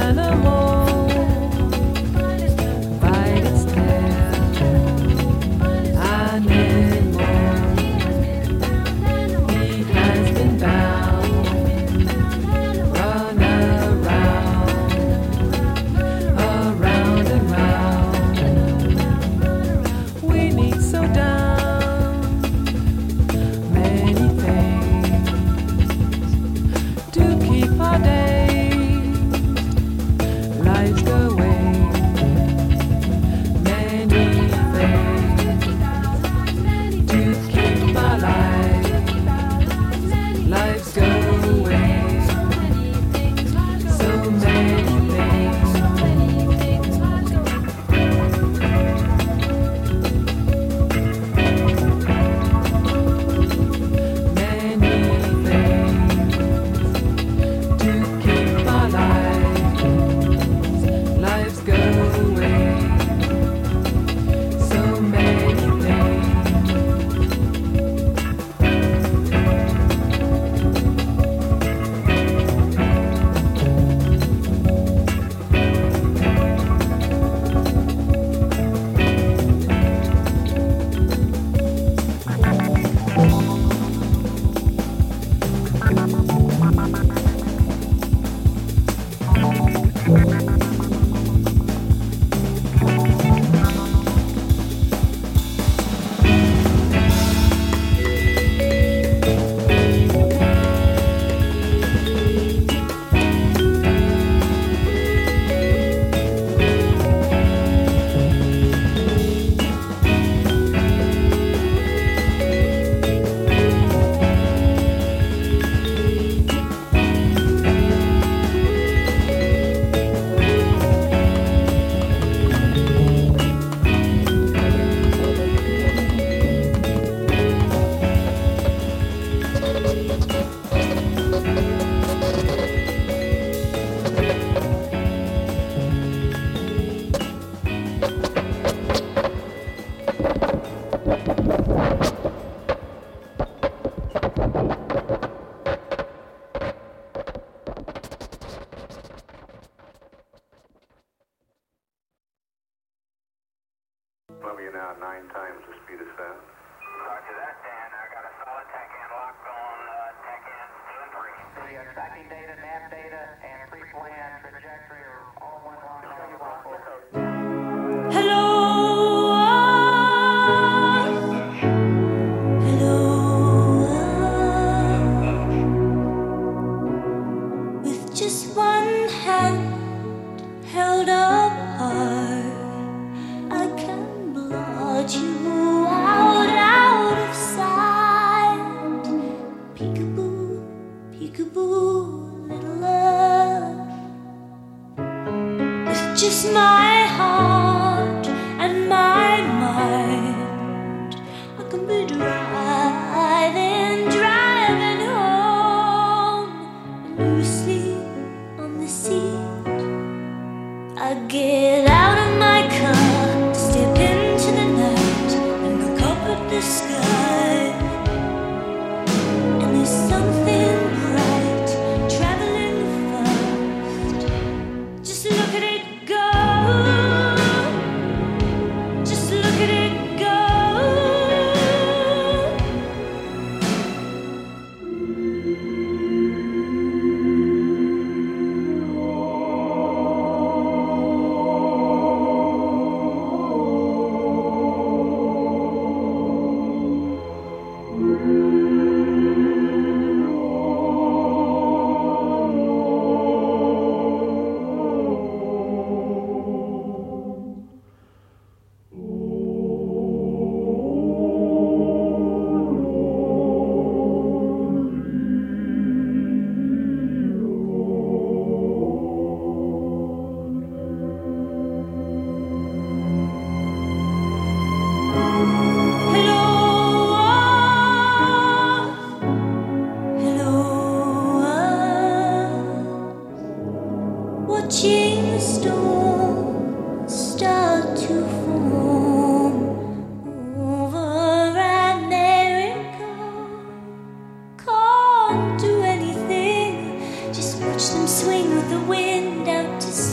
Columbia now 9 times the speed of sound. Roger that, Dan. I got a solid TACAN lock on TACAN 2 and 3. The tracking data, nav data, and pre-plan trajectory are all one long Hello. Just one hand held up high, I can blot you out of sight. Peekaboo, peekaboo, little love. With just my heart and my mind, I can be driving home, and you sleep on the seat. I get out of my car, step into the night, and look up at the sky. And there's something bright traveling fast. Just look at it go. Just look at it go. Watching the storm start to form over America. Can't do anything, just watch them swing with the wind out to sea.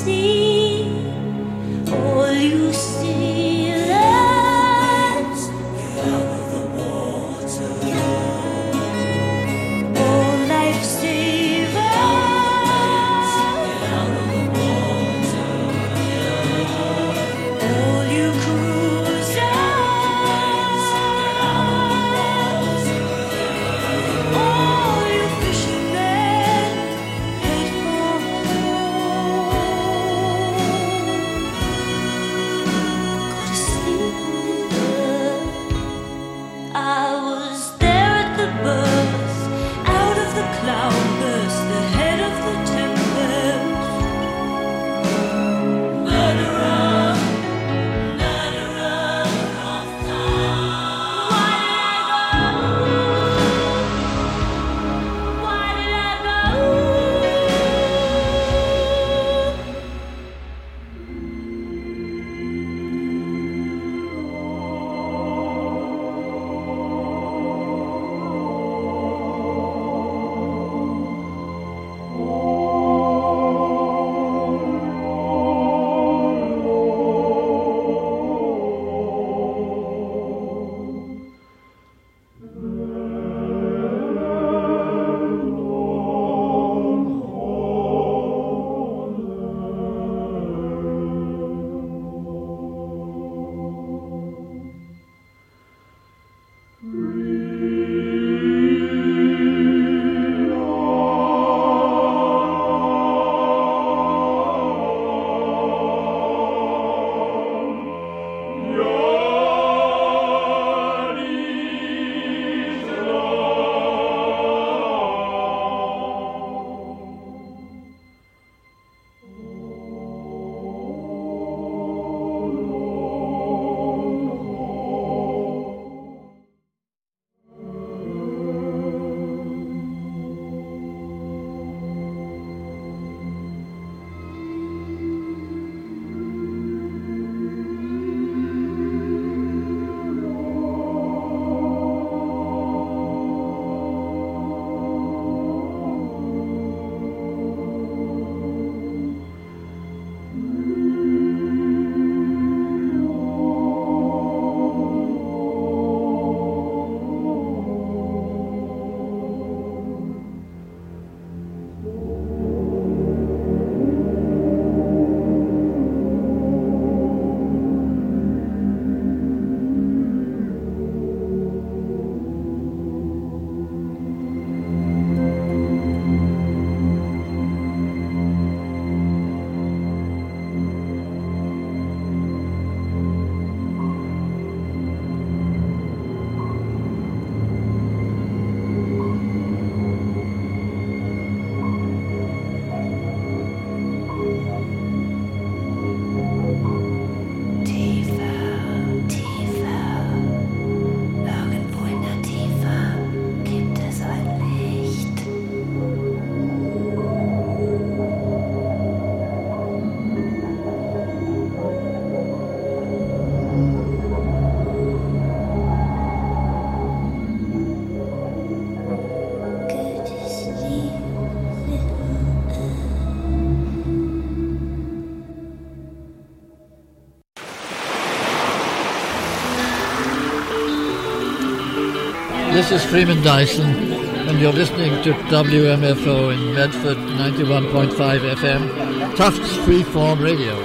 This is Freeman Dyson, and you're listening to WMFO in Medford, 91.5 FM, Tufts Freeform Radio.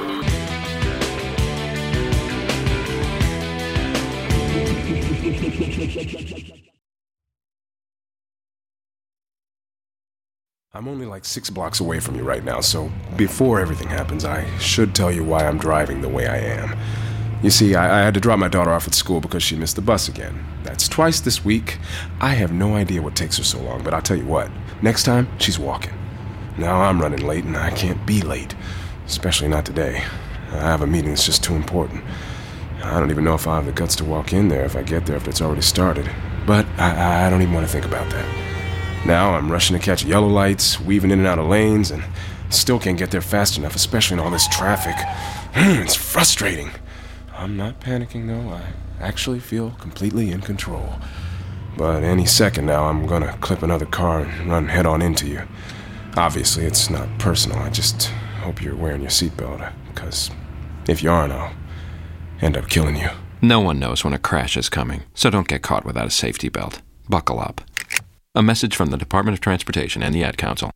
I'm only like 6 blocks away from you right now, so before everything happens, I should tell you why I'm driving the way I am. You see, I had to drop my daughter off at school because she missed the bus again. That's twice this week. I have no idea what takes her so long, but I'll tell you what, next time, she's walking. Now I'm running late, and I can't be late, especially not today. I have a meeting that's just too important. I don't even know if I'll have the guts to walk in there if I get there if it's already started. But I don't even want to think about that. Now I'm rushing to catch yellow lights, weaving in and out of lanes, and still can't get there fast enough, especially in all this traffic. It's frustrating. I'm not panicking, though. I actually feel completely in control. But any second now, I'm gonna clip another car and run head-on into you. Obviously, it's not personal. I just hope you're wearing your seatbelt, because if you aren't, I'll end up killing you. No one knows when a crash is coming, so don't get caught without a safety belt. Buckle up. A message from the Department of Transportation and the Ad Council.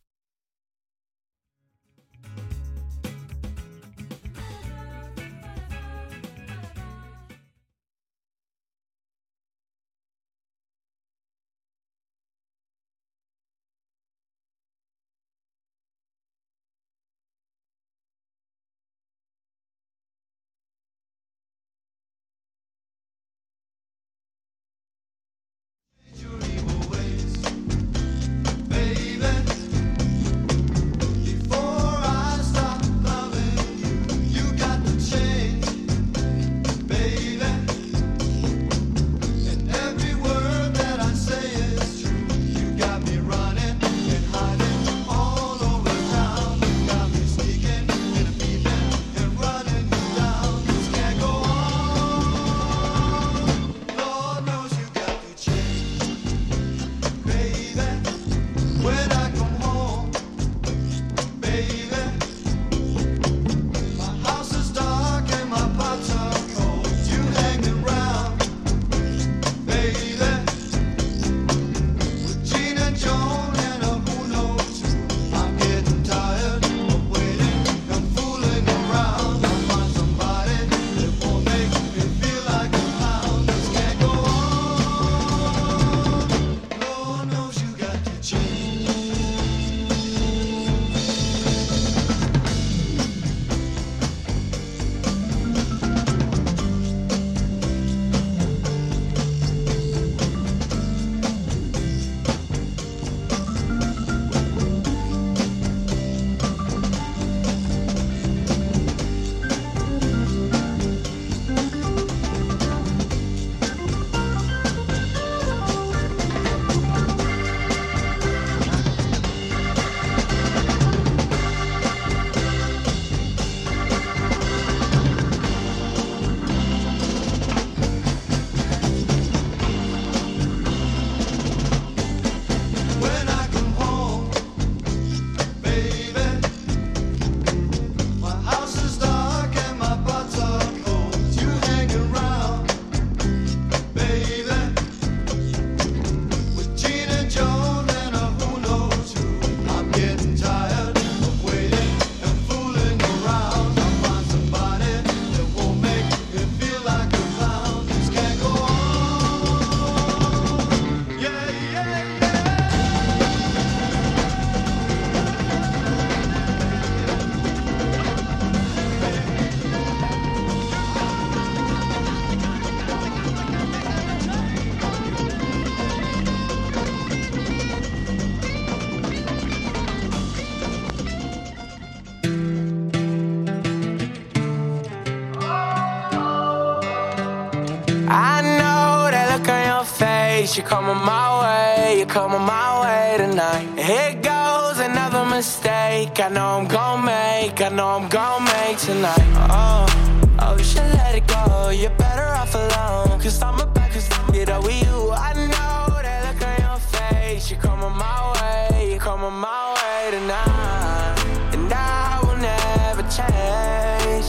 You're coming my way, you're coming my way tonight. Here goes another mistake I know I'm gonna make, I know I'm gonna make tonight. Oh, you should let it go, you're better off alone. Cause I'm about to get up with you. I know that look on your face. You're coming my way, you're coming my way tonight. And I will never change.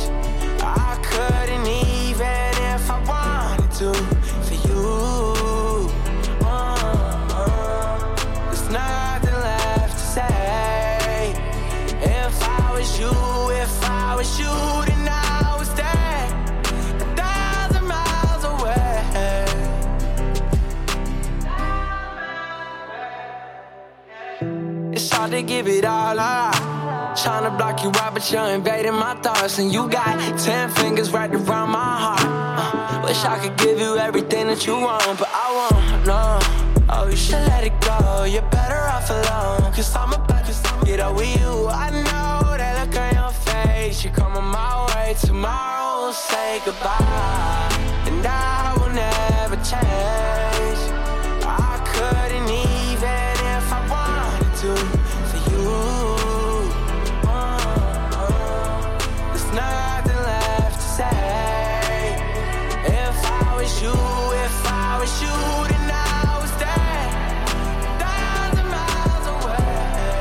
I couldn't even if I wanted to for you. was you, then I was there 1,000 miles away. It's hard to give it all up. Tryna block you out, but you're invading my thoughts. And you got 10 fingers right around my heart. Wish I could give you everything that you want, but I won't, no. Oh, you should let it go, you're better off alone. Cause I'm about to get over you. I know that look on your face. You're coming my way, tomorrow we'll say goodbye. And I will never change. I couldn't even if I wanted to for you. There's nothing left to say. If I was you, if I was you, then I was there 1,000 miles away.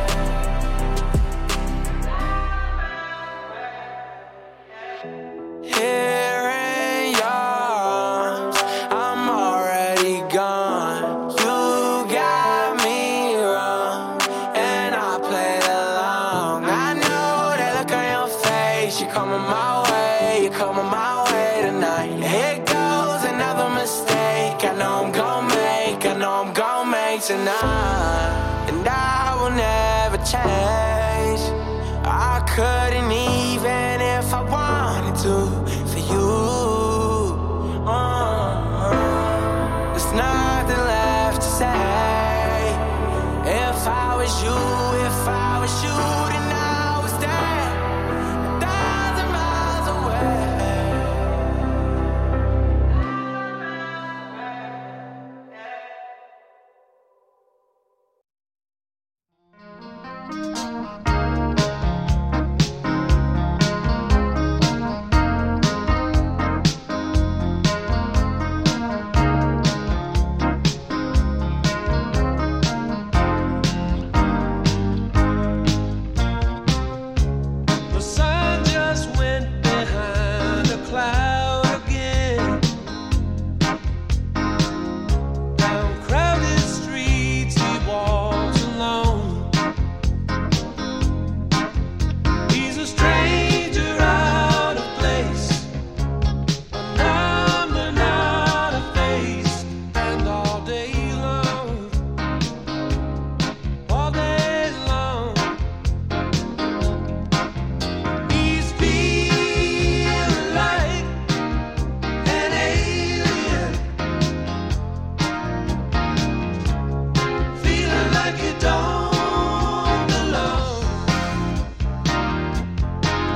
Here in yours, I'm already gone. You got me wrong, and I played along. I know that look on your face. You're coming my way, you're coming my way tonight. Here goes another mistake. I know I'm gon' make, I know I'm gon' make tonight. And I will never change. I couldn't even if I wanted to for you. There's nothing left to say. If I was you, if I was you, then I was there 1,000 miles away. The sun just went behind a cloud again. Down crowded streets he walks alone. He's a stranger out of place, a number not a face. And all day long, he's feeling like an alien, feeling like you don't belong.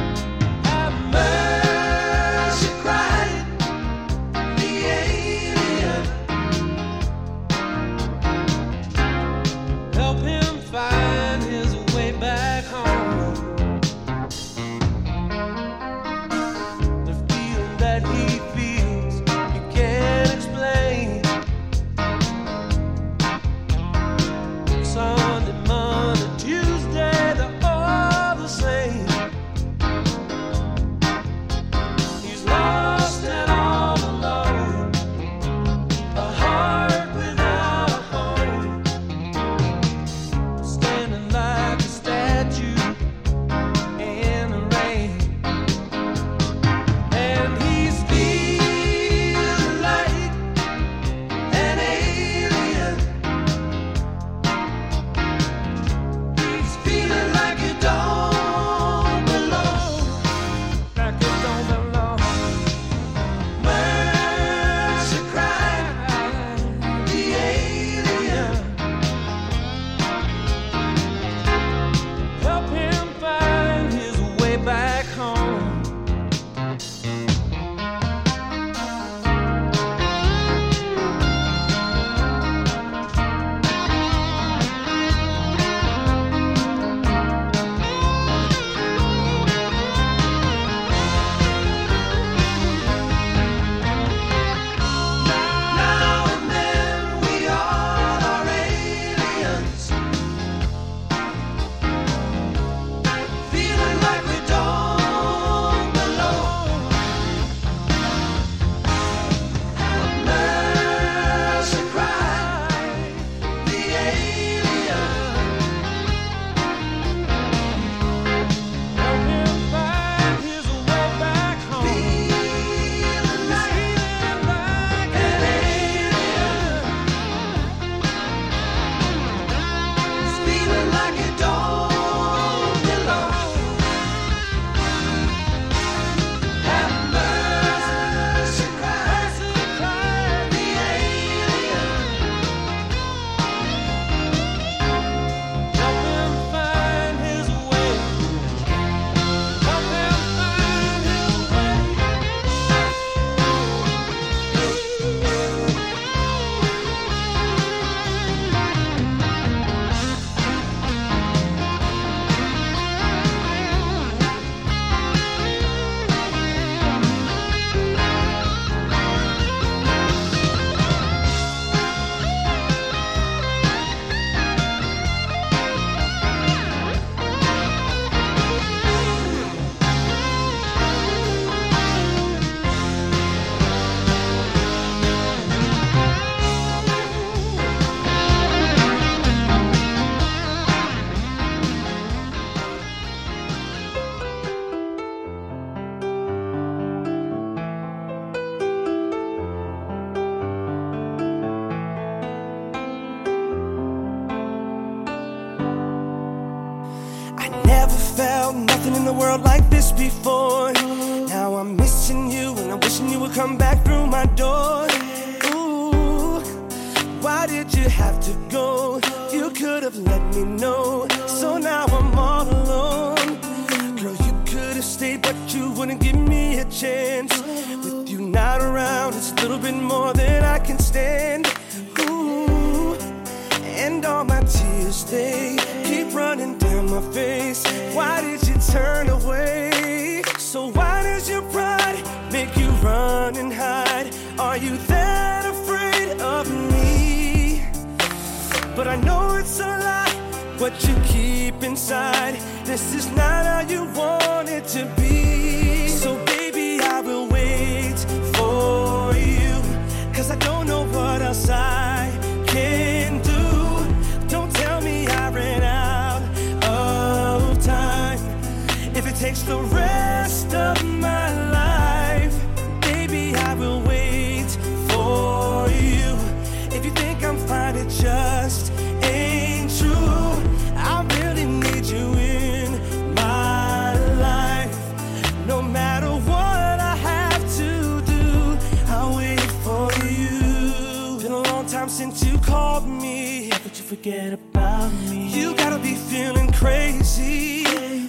nothing in the world like this before. Now I'm missing you and I'm wishing you would come back through my door. Ooh, why did you have to go? You could have let me know. So now I'm all alone. Girl, you could have stayed, but you wouldn't give me a chance. With you not around, it's a little bit more than I can stand. Ooh, and all my tears, they keep running down my face. Why did you turn away? So why does your pride make you run and hide? Are you that afraid of me? But I know it's a lie, what you keep inside. This is not how you want it to be. So baby, I will wait for you, 'cause I don't know what else I can do. Don't tell me I ran out of time. If it takes the rest of my life, baby, I will wait for you. If you think I'm fine, it just ain't true. I really need you in my life. No matter what I have to do, I'll wait for you. Been a long time since you called me, but you forget about me. You gotta be feeling crazy.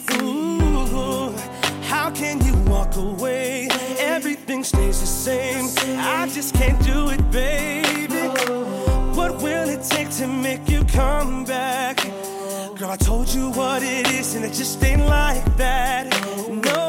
Ooh, how can you walk away? Everything stays the same. I just can't do it, baby. What will it take to make you come back? Girl, I told you what it is and it just ain't like that. No,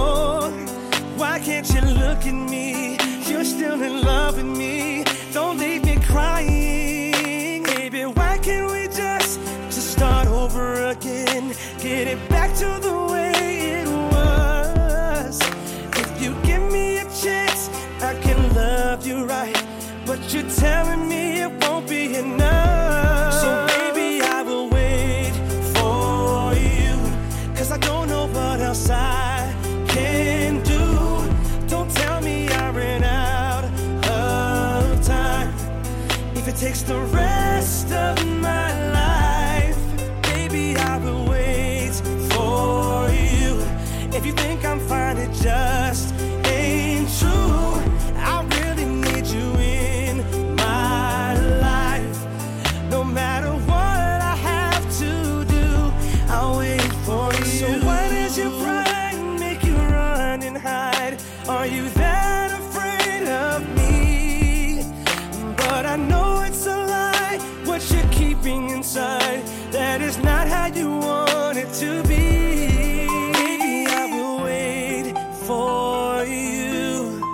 why can't you look at me? You're still in love with me. Don't leave me crying. Baby, why can't we just start over again? Get it back to the way it was. If you give me a chance, I can love you right. But you're telling me it won't be enough. So baby, I will wait for you, 'cause I don't know what else I can do. Don't tell me I ran out of time. If it takes the rest of my life, baby, I will wait for you. If you think I'm fine, it just ain't true. I really need you in my life. No matter what I have to do, I'll wait for you. So why does your pride make you run and hide? Are you that afraid of me? But I know it's a lie, what you're keeping inside. That is not how you want it to be. Baby, I will wait for you.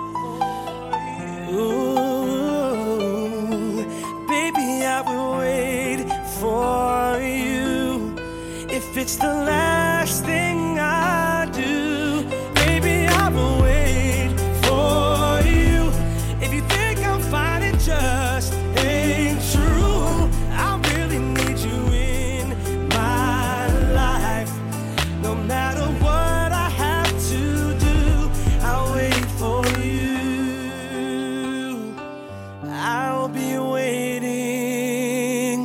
Ooh, baby, I will wait for you. If it's the last thing I do, baby, I will wait for you. If you think I'm fine, it just ain't true. I really need you in my life. No matter what I have to do, I'll wait for you. I'll be waiting.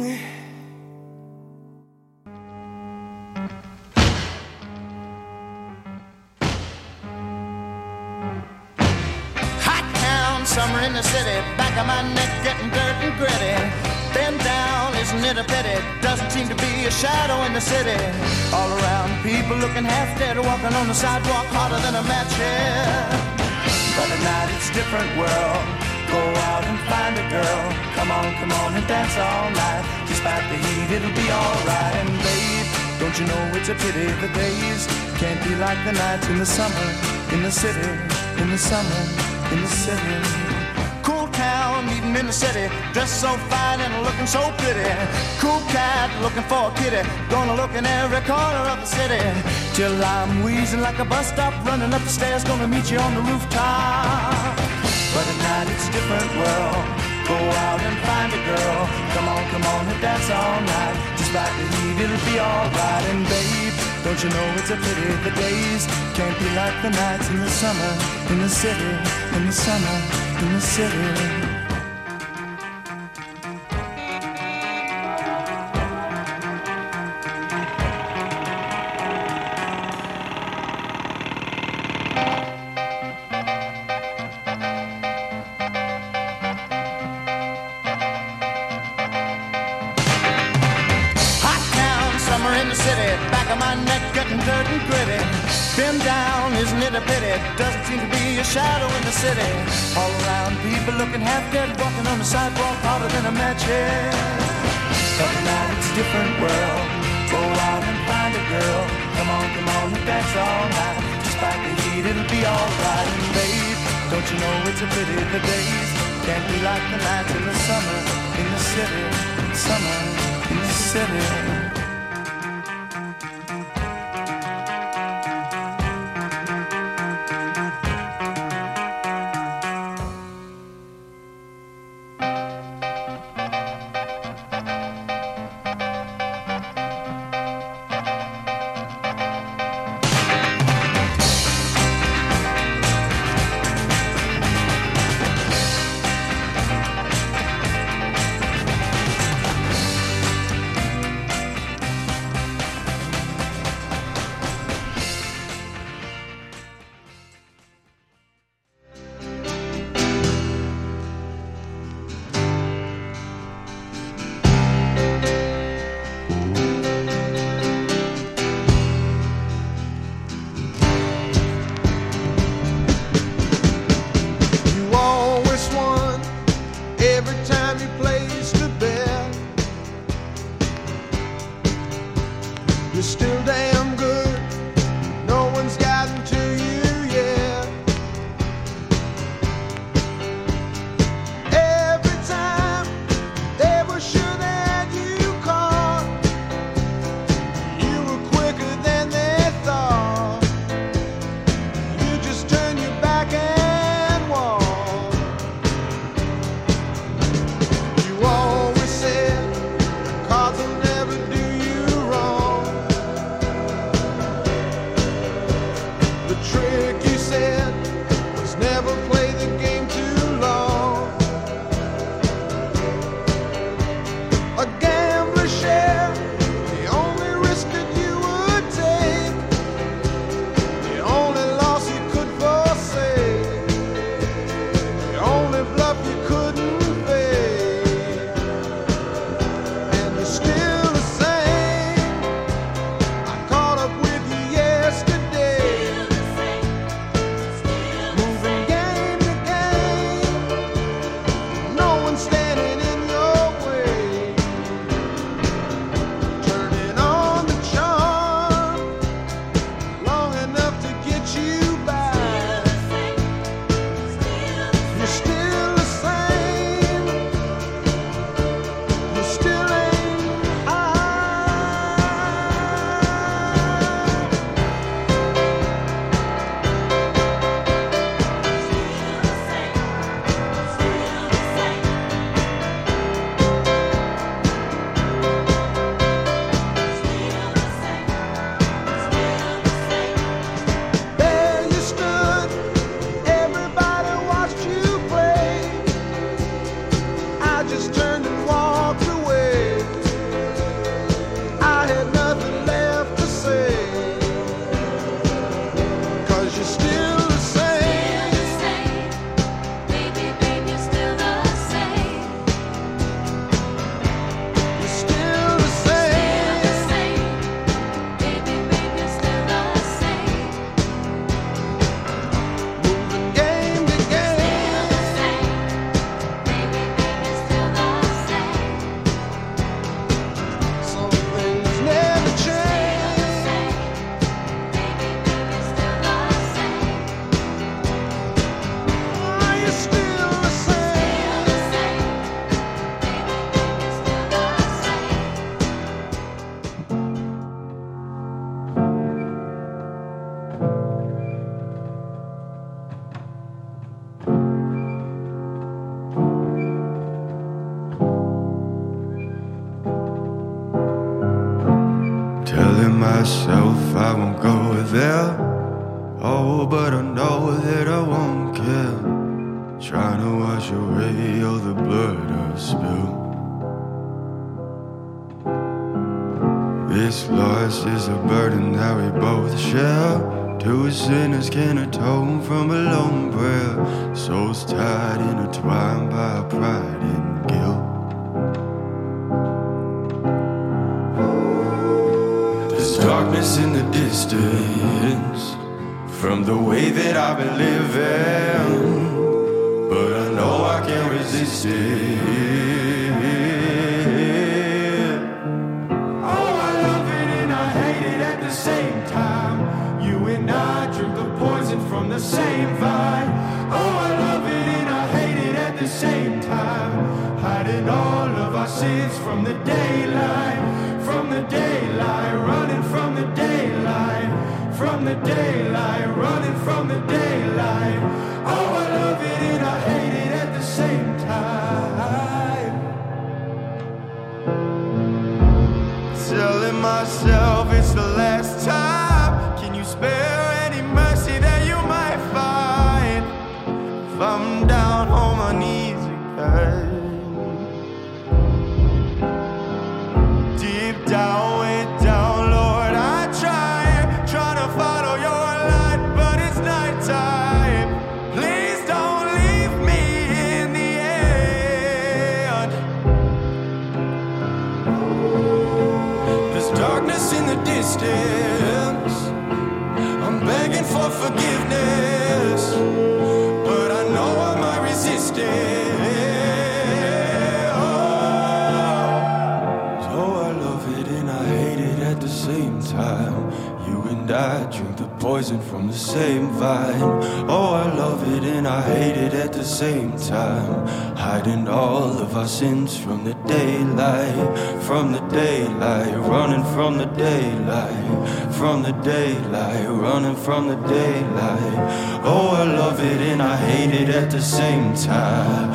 Hot town, summer in the city, back of my neck getting dirt and gritty. Bend down, isn't it a pity? Doesn't seem to be a shadow in the city. All around, people looking half dead, walking on the sidewalk harder than a match here. But at night it's a different world. Go out and find a girl. Come on and dance all night. Despite the heat, it'll be alright. And babe, don't you know it's a pity the days can't be like the nights in the summer, in the city, in the summer, in the city. Cool town, meeting in the city, dressed so fine and looking so pretty. Cool cat, looking for a kitty, gonna look in every corner of the city. Till I'm wheezing like a bus stop, running up the stairs, gonna meet you on the rooftop. But at night it's a different world. Go out and find a girl. Come on and dance all night. Despite the heat, it'll be alright. And babe, don't you know it's a pity the days can't be like the nights in the summer, in the city, in the summer, in the city. down, isn't it a pity? Doesn't seem to be a shadow in the city. All around, people looking half dead, walking on the sidewalk harder than a match head. But now it's a different world. Go out and find a girl. Come on, and dance all night. Despite the heat, it'll be alright. And babe, don't you know it's a pity the days can't be like the nights in the summer in the city. Summer in the city. myself, I won't go there. Oh, but I know that I won't care. Trying to wash away all the blood I've spilled. This loss is a burden that we both share. Two sinners can atone from a lone prayer. Souls tied, intertwined by pride and guilt. There's darkness in the distance, from the way that I've been living, but I know I can't resist it. Oh, I love it and I hate it at the same time. You and I drink the poison from the same vine. Oh, I love it and I hate it at the same time. Hiding all of our sins from the daylight, running from the daylight, running from the daylight. Oh, I love it and I hate it at the same time. Telling myself it's the last time. Can you spare any mercy that you might find if I'm down on my knees again? Deep down, way down, Lord, I try to follow your light, but it's nighttime. Please don't leave me in the end. There's darkness in the distance. I'm begging for forgiveness, but I know I might resist it. Same time, you and I drink the poison from the same vine. Oh, I love it and I hate it at the same time. Hiding all of our sins from the daylight, running from the daylight, running from the daylight. Oh, I love it and I hate it at the same time.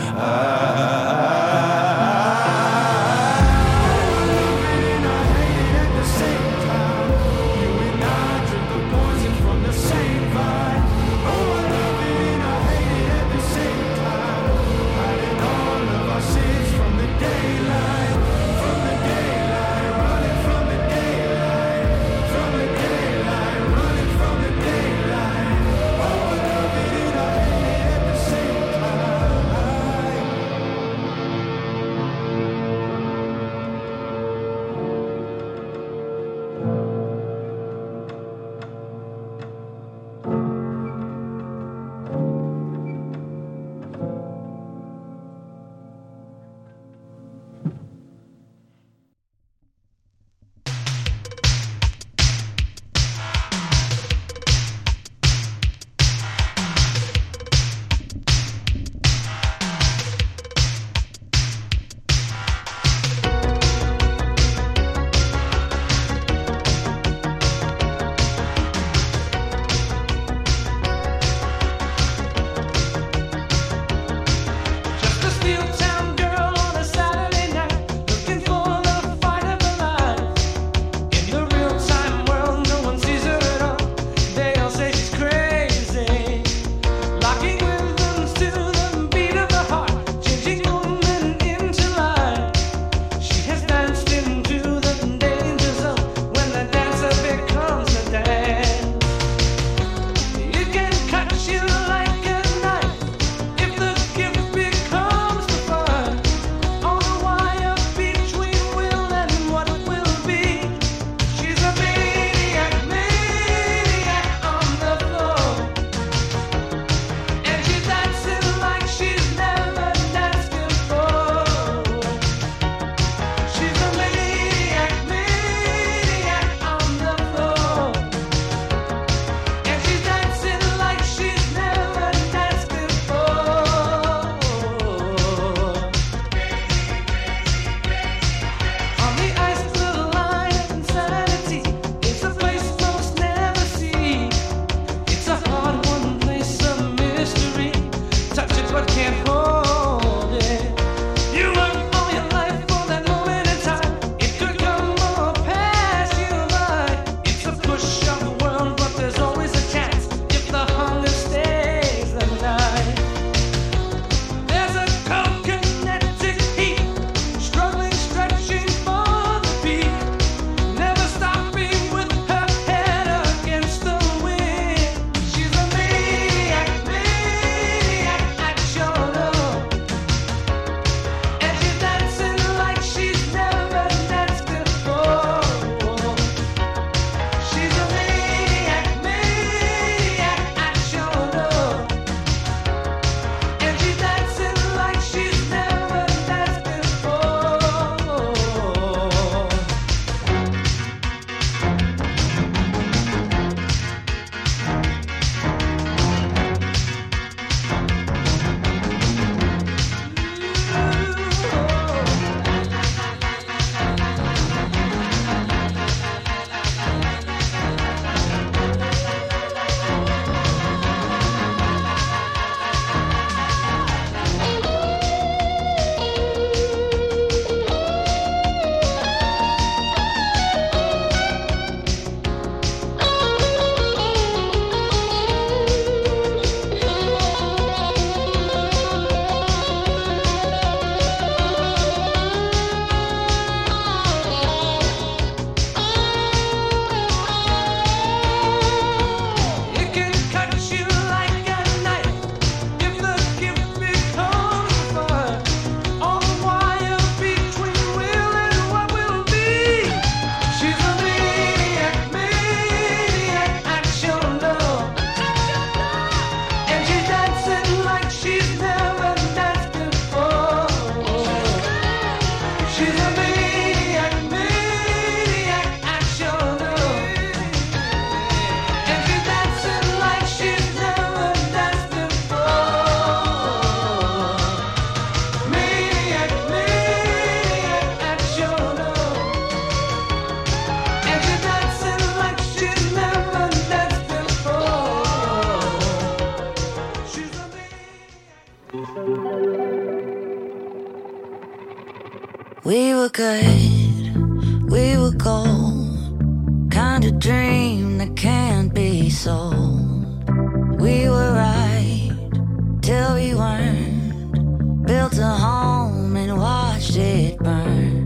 We were good, we were gold, kind of dream that can't be sold. We were right till we weren't, built a home and watched it burn.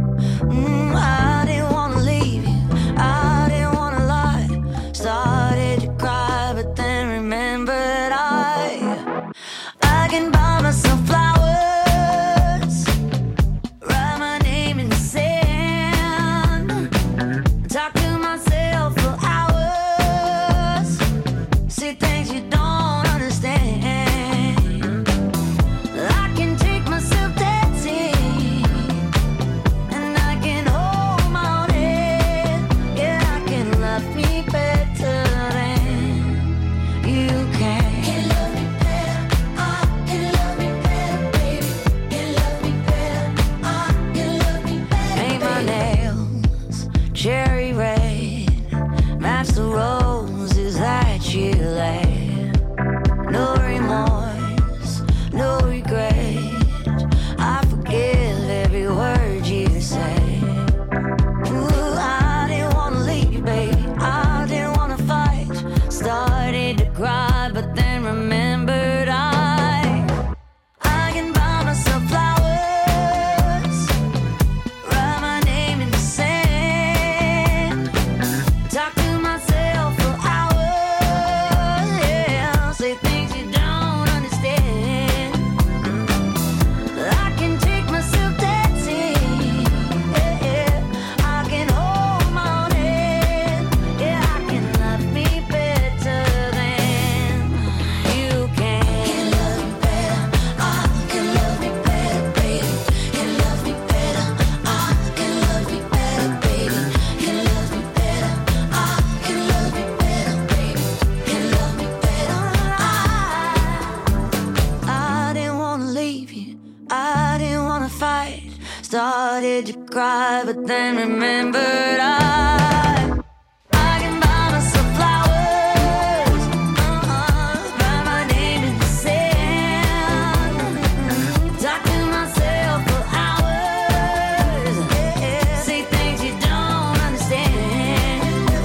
I didn't want to leave you, I didn't want to lie. Started to cry but then remembered I can buy myself flowers, write my name in the sand, talk to myself for hours, see things you don't understand. I can take myself dancing, and I can hold my own head. Yeah, I can love me better than you can. Can love me better, I can love me better, baby. Can love me better, I can love me better. Paint my nails cherry red, match the roses that you laid. No remorse, no regret, I forgive every word you say. Ooh, I didn't want to leave you, baby, I didn't want to fight. Started to cry, but then remembered I can buy myself flowers, write my name in the sand, talk to myself for hours, yeah, say things you don't understand. I can take myself dancing, yeah, I can hold my own head, yeah, I can love me better than you can. Can love me better, I can love me better, baby. Can love me better, I can love me better, baby. Can love me better, I can love me better, baby. Can love me better, I didn't want to leave you, I didn't want to fight. Started to cry, but then remembered I can buy myself flowers, write my name in the sand, talk to myself for hours, say things you don't understand.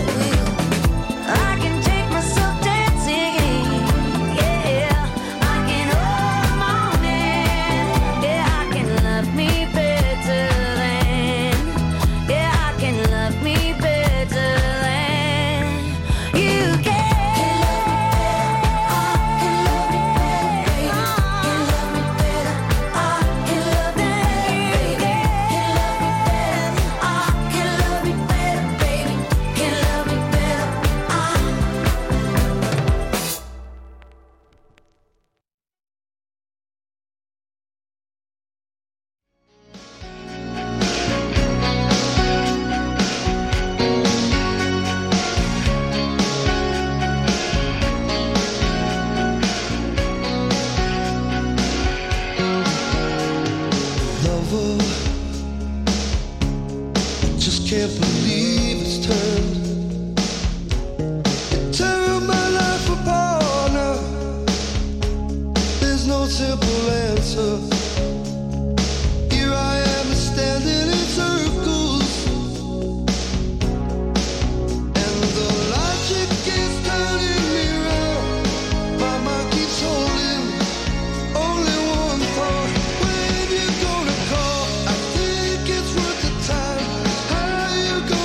I can take myself dancing, yeah, I can hold my own hand, yeah, I can love me better than, yeah, I can love me better than you can. I can love me better, can love me better, I can love me better, I can love me better, baby, can love me better, Lover, just can't believe it's turned. It turned my life apart now. There's no simple answer. Here I am standing in circles, and the logic is turning me round. My mind keeps holding only one thought. When you gonna call? I think it's worth the time. How you gonna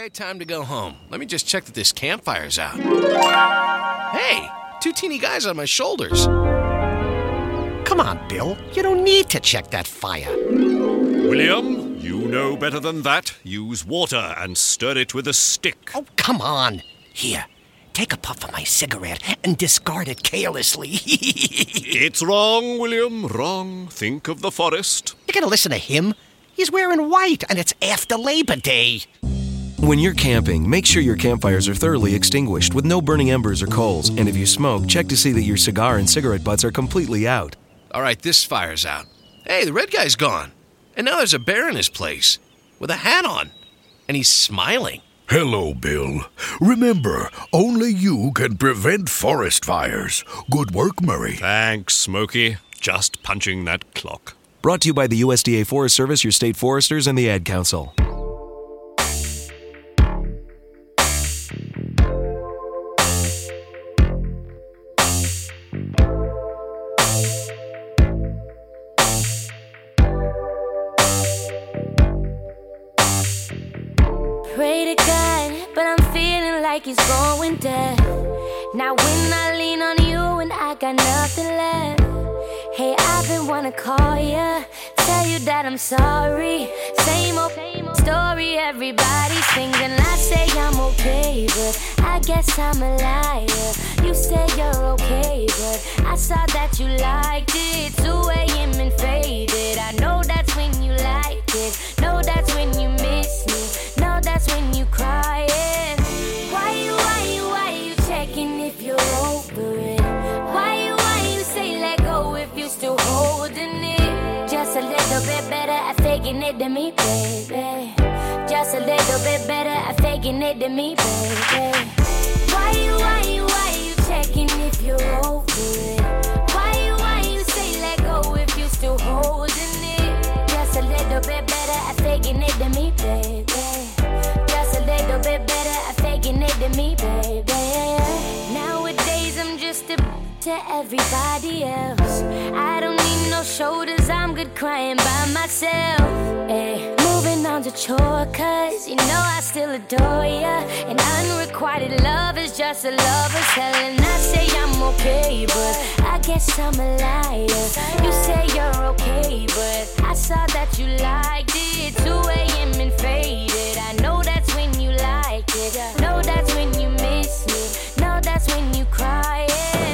Okay, time to go home. Let me just check that this campfire's out. Hey, two teeny guys on my shoulders. Come on, Bill. You don't need to check that fire. William, you know better than that. Use water and stir it with a stick. Oh, come on. Here, take a puff of my cigarette and discard it carelessly. It's wrong, William, wrong. Think of the forest. You're gonna listen to him? He's wearing white, and it's after Labor Day. When you're camping, make sure your campfires are thoroughly extinguished with no burning embers or coals. And if you smoke, check to see that your cigar and cigarette butts are completely out. All right, this fire's out. Hey, the red guy's gone. And now there's a bear in his place with a hat on. And he's smiling. Hello, Bill. Remember, only you can prevent forest fires. Good work, Murray. Thanks, Smokey. Just punching that clock. Brought to you by the USDA Forest Service, your state foresters, and the Ad Council. Pray to God, but I'm feeling like it's going dead. Now when I lean on you and I got nothing left. Hey, I've been wanna call ya, tell you that I'm sorry. Same old story, everybody sings and I say I'm okay, but I guess I'm a liar. You say you're okay, but I saw that you liked it. 2 a.m. and faded. I know that's when you like it. Know that's when you miss me. Know that's when you crying. Why you checking if you're over it? Why you say let go if you still holding it? Just a little bit better at faking it than me, baby. Just a little bit better at faking it than me, baby. Why you checking if you're over it? Why you say let go if you still holding it? Just a little bit better at faking it than me, baby. Just a little bit better at faking it than me, baby. Nowadays I'm just a to everybody else. I don't need no shoulders, I'm good crying by myself. Ay, moving on to chore, cause you know I still adore ya. And unrequited love is just a lover's hell. And I say I'm okay, but I guess I'm a liar. You say you're okay, but I saw that you liked it. 2 a.m. and faded. I know that's when you like it. Know that's when you miss me. Know that's when you crying.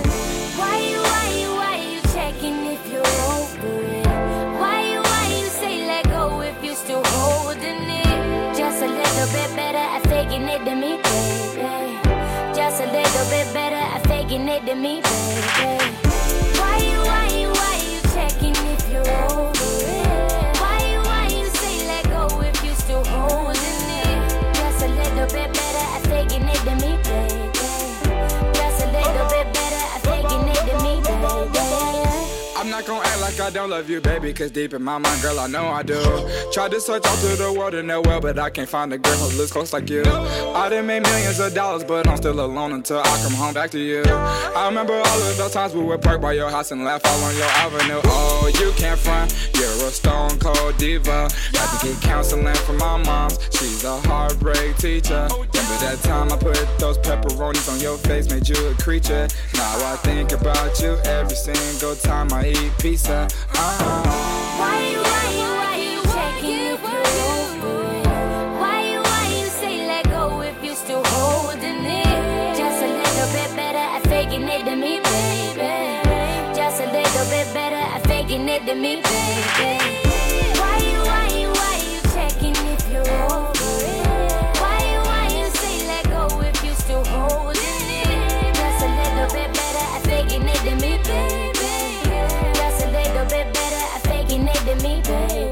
Why you checking if you're over it? Why you say let go if you still holding it? Just a little bit better at faking it than me, baby. Just a little bit better at faking it than me, baby. Why you checking if you're over it? Why you say let go if you still holding it? Just a little bit better at faking it than me, baby. Just a little bit better at faking it than me, baby. I'm not gonna act like I don't love you, baby, cause deep in my mind, girl, I know I do. Tried to search all through the world in that well, but I can't find a girl who looks close like you. I done made millions of dollars, but I'm still alone until I come home back to you. I remember all of those times we would park by your house and laugh all on your avenue. Oh, you can't front, you're a stone cold diva. Had to get counseling from my mom's, she's a heartbreak teacher. Remember that time I put those pepperonis on your face, made you a creature. Now I think about you every single time I eat pizza. Why you checking if you're over it? Why you say let go if you still holding it? Just a little bit better at faking it than me, baby. Just a little bit better at faking it than me, baby. Why you checking if you're over it? Why you say let go if you still holding it? Just a little bit better at faking it than me, baby. Just a little bit better at faking it than me, baby.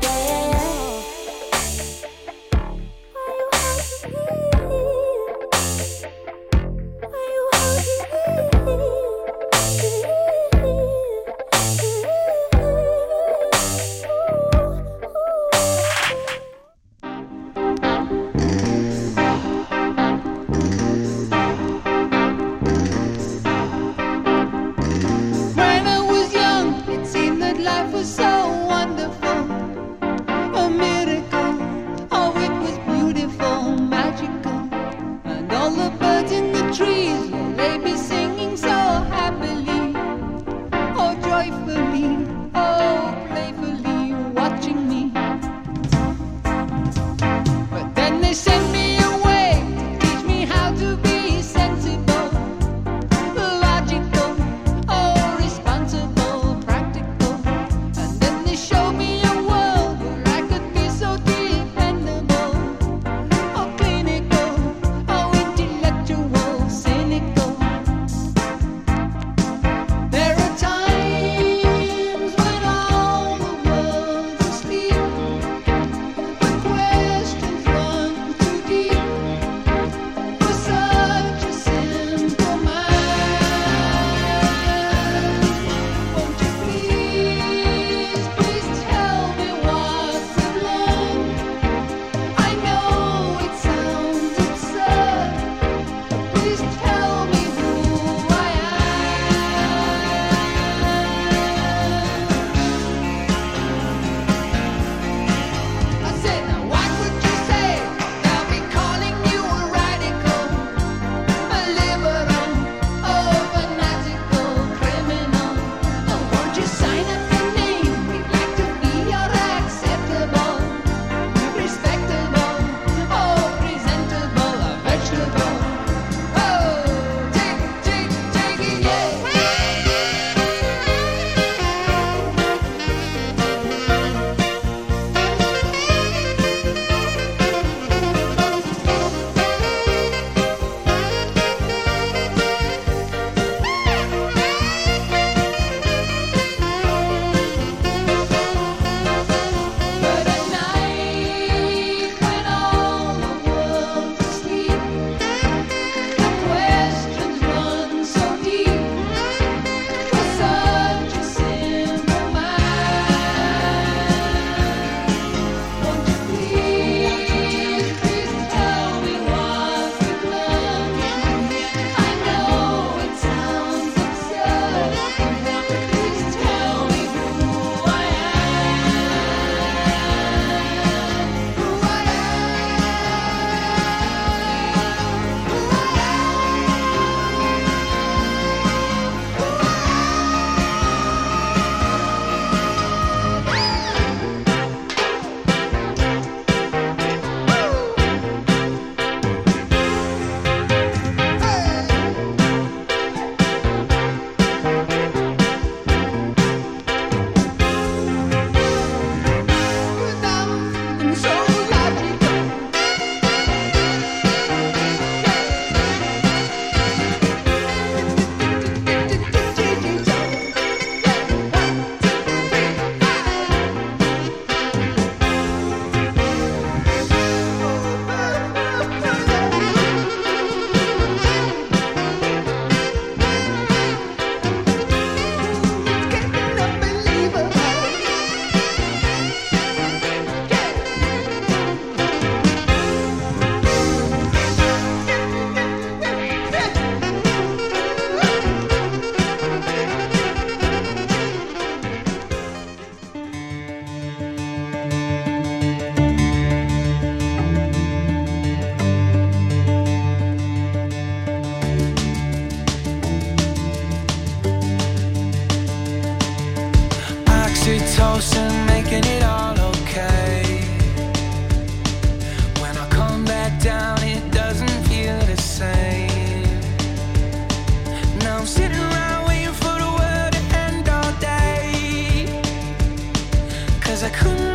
to toast and making it all okay. When I come back down, it doesn't feel the same. Now I'm sitting around waiting for the world to end all day, 'cause I couldn't